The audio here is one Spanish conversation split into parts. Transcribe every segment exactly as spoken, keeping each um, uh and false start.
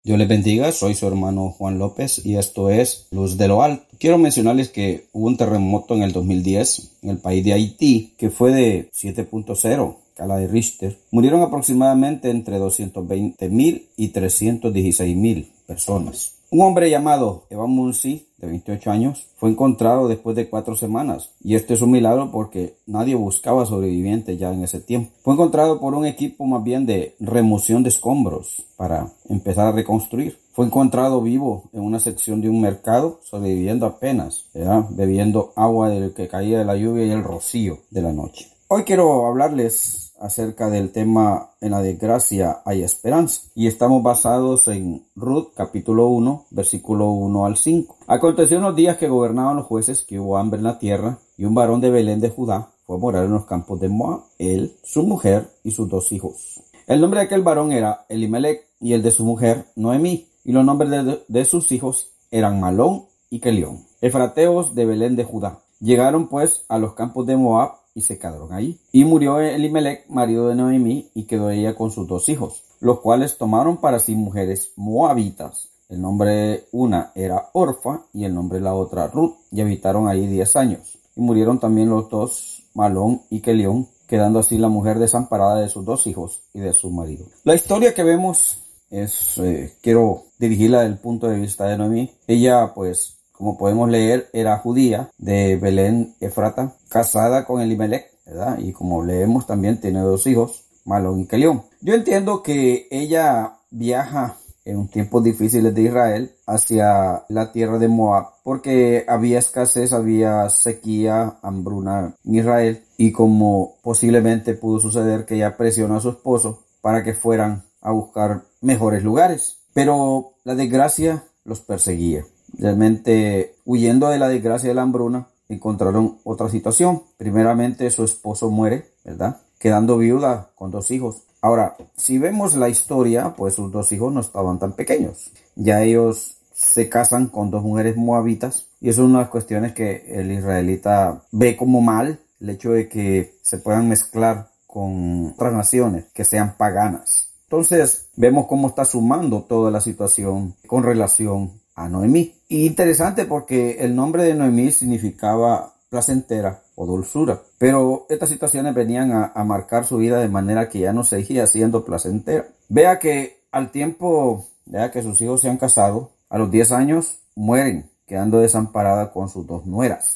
Dios les bendiga, soy su hermano Juan López y esto es Luz de lo Alto. Quiero mencionarles que hubo un terremoto en el dos mil diez en el país de Haití que fue de siete punto cero, escala de Richter. Murieron aproximadamente entre doscientos veinte mil y trescientos dieciséis mil personas. Un hombre llamado Evan Munsi, de veintiocho años, fue encontrado después de cuatro semanas. Y este es un milagro porque nadie buscaba sobrevivientes ya en ese tiempo. Fue encontrado por un equipo más bien de remoción de escombros para empezar a reconstruir. Fue encontrado vivo en una sección de un mercado, sobreviviendo apenas, ¿verdad? Bebiendo agua del que caía de la lluvia y el rocío de la noche. Hoy quiero hablarles acerca del tema En la desgracia hay esperanza, y estamos basados en Ruth capítulo uno, versículo uno al cinco. Aconteció en los días que gobernaban los jueces que hubo hambre en la tierra, y un varón de Belén de Judá fue a morar en los campos de Moab, él, su mujer y sus dos hijos. El nombre de aquel varón era Elimelech, y el de su mujer Noemí, y los nombres de, de sus hijos eran Malón y Kelión, efrateos de Belén de Judá. Llegaron pues a los campos de Moab y se quedaron ahí. Y murió Elimelech, marido de Noemí, y quedó ella con sus dos hijos, los cuales tomaron para sí mujeres moabitas. El nombre de una era Orfa y el nombre de la otra Ruth, y habitaron ahí diez años. Y murieron también los dos, Malón y Kelión, quedando así la mujer desamparada de sus dos hijos y de su marido. La historia que vemos es, eh, quiero dirigirla desde el punto de vista de Noemí. Ella, pues, como podemos leer, era judía de Belén Efrata, casada con Elimelech, ¿verdad? Y como leemos también tiene dos hijos, Malón y Kelión. Yo entiendo que ella viaja en tiempos difíciles de Israel hacia la tierra de Moab, porque había escasez, había sequía, hambruna en Israel, y como posiblemente pudo suceder que ella presionó a su esposo para que fueran a buscar mejores lugares. Pero la desgracia los perseguía. Realmente, huyendo de la desgracia de la hambruna, encontraron otra situación. Primeramente, su esposo muere, ¿verdad? Quedando viuda con dos hijos. Ahora, si vemos la historia, pues sus dos hijos no estaban tan pequeños. Ya ellos se casan con dos mujeres moabitas, y eso es una de las cuestiones que el israelita ve como mal, el hecho de que se puedan mezclar con otras naciones que sean paganas. Entonces, vemos cómo está sumando toda la situación con relación a Noemí. Y interesante porque el nombre de Noemí significaba placentera o dulzura, pero estas situaciones venían a, a marcar su vida de manera que ya no seguía siendo placentera. Vea que al tiempo, vea que sus hijos se han casado, a los diez años mueren, quedando desamparada con sus dos nueras.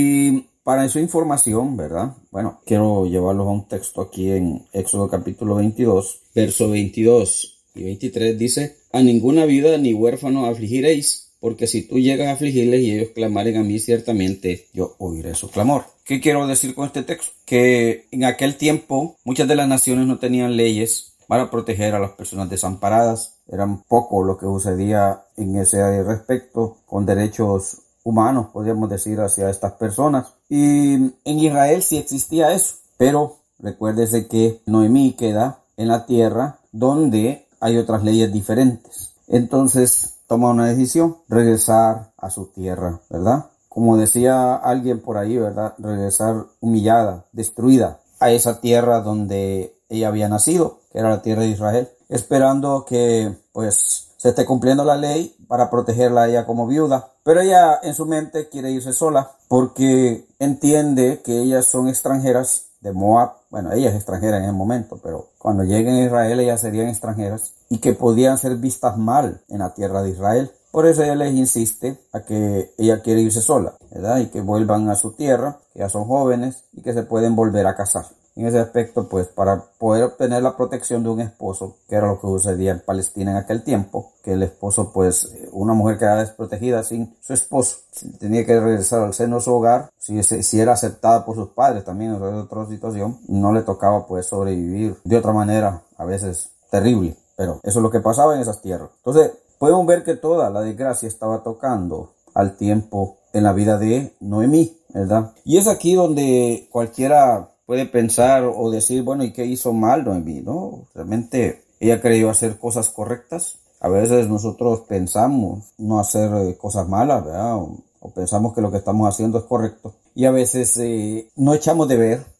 Y para su información, ¿verdad? Bueno, quiero llevarlos a un texto aquí en Éxodo capítulo veintidós, verso veintidós y veintitrés, dice: a ninguna viuda ni huérfano afligiréis, porque si tú llegas a afligirles y ellos clamaren a mí, ciertamente yo oiré su clamor. ¿Qué quiero decir con este texto? Que en aquel tiempo muchas de las naciones no tenían leyes para proteger a las personas desamparadas. Eran poco lo que sucedía en ese respecto con derechos humanos, podríamos decir, hacia estas personas. Y en Israel sí existía eso, pero recuérdese que Noemí queda en la tierra donde hay otras leyes diferentes. Entonces toma una decisión, regresar a su tierra, ¿verdad? Como decía alguien por ahí, ¿verdad? Regresar humillada, destruida a esa tierra donde ella había nacido, que era la tierra de Israel, esperando que pues se esté cumpliendo la ley para protegerla a ella como viuda. Pero ella en su mente quiere irse sola porque entiende que ellas son extranjeras de Moab. Bueno, ella es extranjera en el momento, pero cuando lleguen a Israel ellas serían extranjeras y que podían ser vistas mal en la tierra de Israel. Por eso ella les insiste a que ella quiere irse sola, ¿verdad? Y que vuelvan a su tierra, que ya son jóvenes y que se pueden volver a casar. En ese aspecto, pues, para poder obtener la protección de un esposo, que era lo que sucedía en Palestina en aquel tiempo, que el esposo, pues, una mujer quedaba desprotegida sin su esposo, tenía que regresar al seno de su hogar, si, si era aceptada por sus padres también, en otra situación, no le tocaba, pues, sobrevivir de otra manera, a veces terrible, pero eso es lo que pasaba en esas tierras. Entonces, podemos ver que toda la desgracia estaba tocando al tiempo en la vida de Noemí, ¿verdad? Y es aquí donde cualquiera puede pensar o decir, bueno, ¿y qué hizo mal Noemí? No, realmente ella creyó hacer cosas correctas. A veces nosotros pensamos no hacer cosas malas, ¿verdad? O, o pensamos que lo que estamos haciendo es correcto. Y a veces eh, no echamos de ver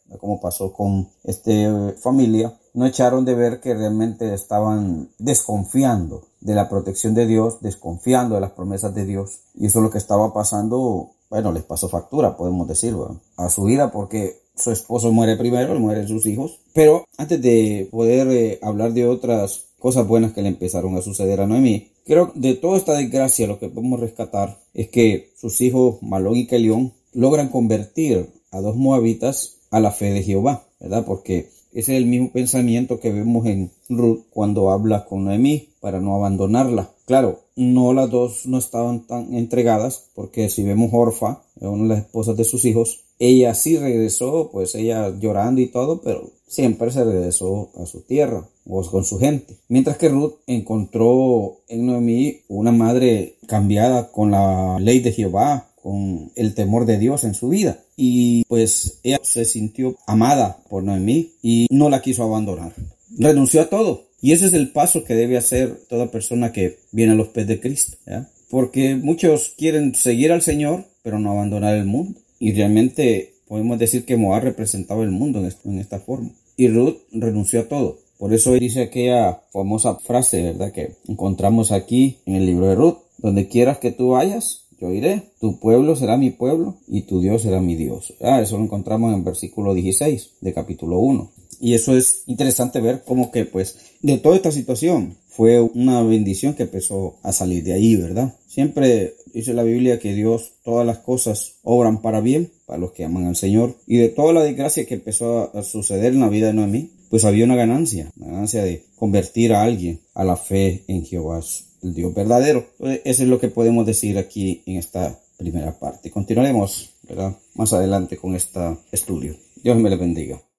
como pasó con esta familia, no echaron de ver que realmente estaban desconfiando de la protección de Dios, desconfiando de las promesas de Dios. Y eso es lo que estaba pasando, bueno, les pasó factura, podemos decir, bueno, a su vida, porque su esposo muere primero, mueren sus hijos. Pero antes de poder eh, hablar de otras cosas buenas que le empezaron a suceder a Noemí, creo que de toda esta desgracia lo que podemos rescatar es que sus hijos Malón y Kelión logran convertir a dos moabitas a la fe de Jehová, ¿verdad? Porque ese es el mismo pensamiento que vemos en Ruth cuando habla con Noemí para no abandonarla. Claro, no las dos no estaban tan entregadas, porque si vemos Orfa, una de las esposas de sus hijos, ella sí regresó, pues ella llorando y todo, pero siempre se regresó a su tierra o con su gente. Mientras que Ruth encontró en Noemí una madre cambiada con la ley de Jehová, con el temor de Dios en su vida. Y pues ella se sintió amada por Noemí y no la quiso abandonar. Renunció a todo. Y ese es el paso que debe hacer toda persona que viene a los pies de Cristo, ¿ya? Porque muchos quieren seguir al Señor, pero no abandonar el mundo. Y realmente podemos decir que Moab representaba el mundo en esta, en esta forma. Y Ruth renunció a todo. Por eso dice aquella famosa frase, ¿verdad?, que encontramos aquí en el libro de Ruth: donde quieras que tú vayas, yo iré, tu pueblo será mi pueblo y tu Dios será mi Dios. Ah, eso lo encontramos en el versículo dieciséis de capítulo uno. Y eso es interesante ver cómo que pues de toda esta situación fue una bendición que empezó a salir de ahí, ¿verdad? Siempre dice la Biblia que Dios, todas las cosas obran para bien, para los que aman al Señor. Y de toda la desgracia que empezó a suceder en la vida de Noemí, pues había una ganancia, una ganancia de convertir a alguien a la fe en Jehová, el Dios verdadero. Entonces, eso es lo que podemos decir aquí en esta primera parte. Continuaremos, ¿verdad?, más adelante con este estudio. Dios me le bendiga.